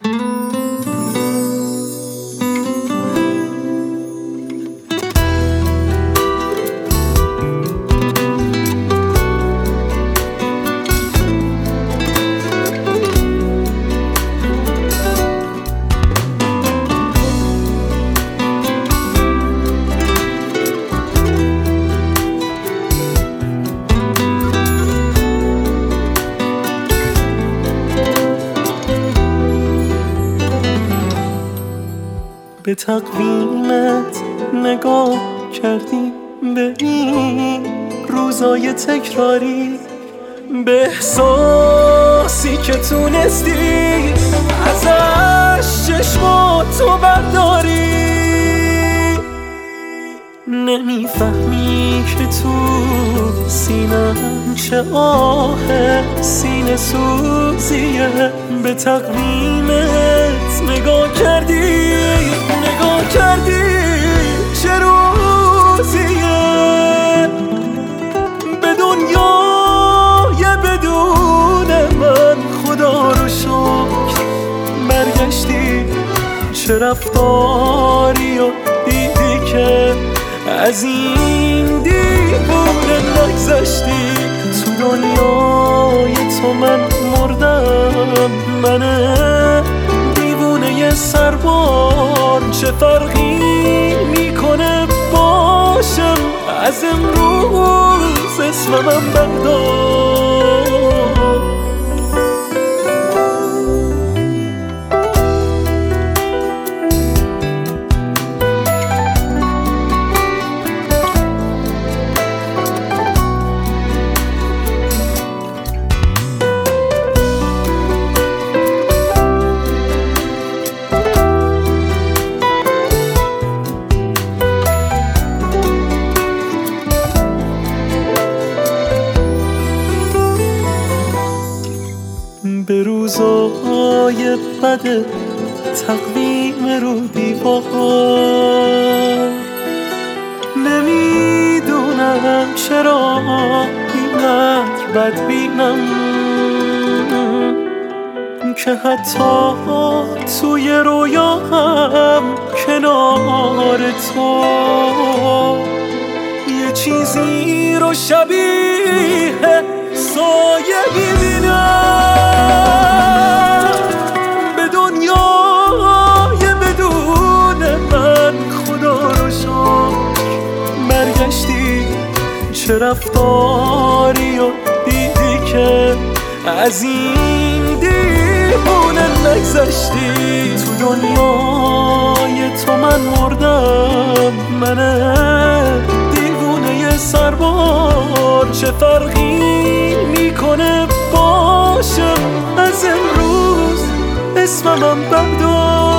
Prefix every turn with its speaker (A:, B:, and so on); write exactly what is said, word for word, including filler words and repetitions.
A: به تقویمت نگاه کردی، به این روزای تکراری، به احساسی که تونستی ازش چشماتو برداری. نمیفهمی که تو سینم چه آه سینه سوزیه. به تقویمت نگاه کردی، نگاه کردی چه روزیه. به دنیای بدون من خدا رو شکر برگشتی. چه رفتاری و دیدی که از این دیوونه نگذشتی. تو دنیای تو من مردم، من دیوونه سربار. چه فرقی میکنه باشم از امروز اسمم بردار. به روزای بد تقویم رو دیوار، نمیدونم چرا اینقدر بد بینم که حتی توی رویاهم کنار تو یه چیزی رو شبیه سایه میبینم. به دنیای بدون من خدا رو شکر برگشتی. چه رفتاری و دیدی که از این دیوونه نگذشتی. تو دنیای تو من مردم، من دیوونه سربار. چه فرقی میکنه باشم از امروز اسمم بردار.